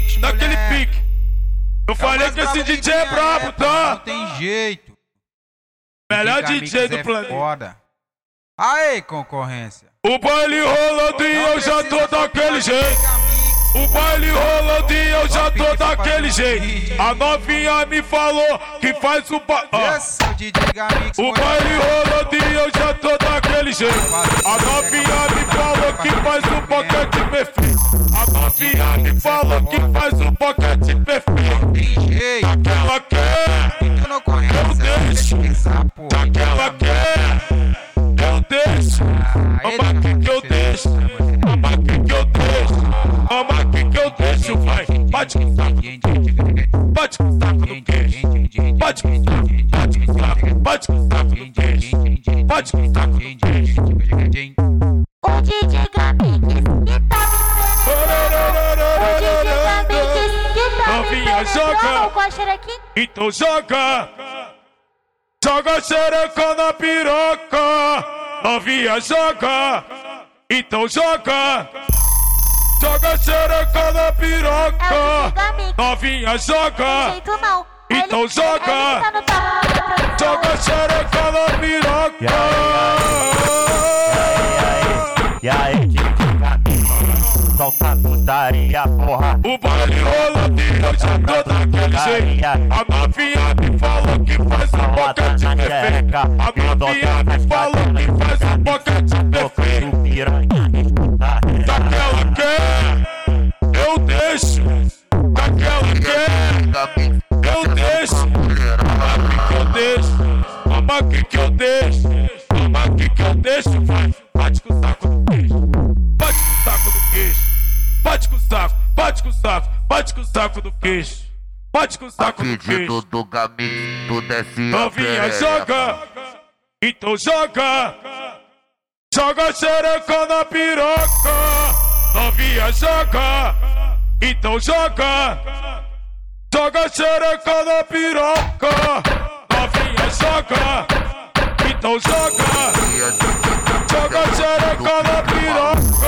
Daquele pique. Eu falei que esse DJ é brabo, tá? Não tem jeito. Melhor DJ do planeta. Foda. Aê, concorrência. O baile rolando e eu já tô daquele jeito. O baile rolando e eu já tô daquele jeito. A novinha me falou que faz o baile. O baile rolando e eu já tô daquele jeito. A novinha me falou que faz o boquete perfeito. A novinha me falou que faz o boquete perfeito. Daquela quer, eu deixo. Daquela quer, eu deixo. Ama aqui que eu deixo. Ama aqui que eu deixo. Ama aqui que eu deixo, vai. Bate com saco. Bate com saco do queixo. Bate com saco. Bate com saco. Bate com saco do queixo. Bate com saco do queixo. O DJ Gamix que tá Novinha joga. Então joga. Joga xereca na piroca. Novinha joga. Então joga. Joga xereca na piroca. Novinha joga. Então joga. Joga xereca na piroca. E aí, DJ Gamix, solta a putaria, porra. O baile rolando e eu já tô daquele jeito. A novinha me falou que faz um boquete perfeito. A novinha me falou que faz um boquete perfeito. Daquela quer, eu deixo. Daquela quer, eu deixo. Ama aqui que eu deixo. Ama aqui que eu deixo. Vai, bate com o saco do queixo. Bate com o saco do queixo. Bate com o saco, bate com o saco, bate com o saco do queixo. Bate com o saco do queixo. Do Gamix, tu desce. Novinha joga, então joga. Joga xereca na piroca. Novinha joga, então joga. Joga xereca na piroca. Novinha joga, então joga. Joga xereca na piroca.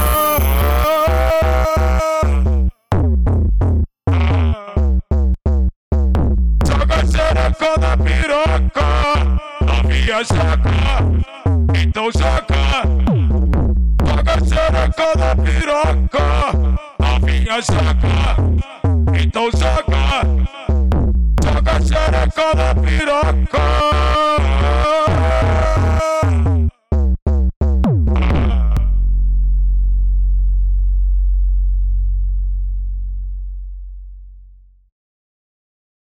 Joga xereca na piroca. Novinha joga, então joga. Joga xereca na piroca. Novinha joga, então joga. Joga xereca na piroca.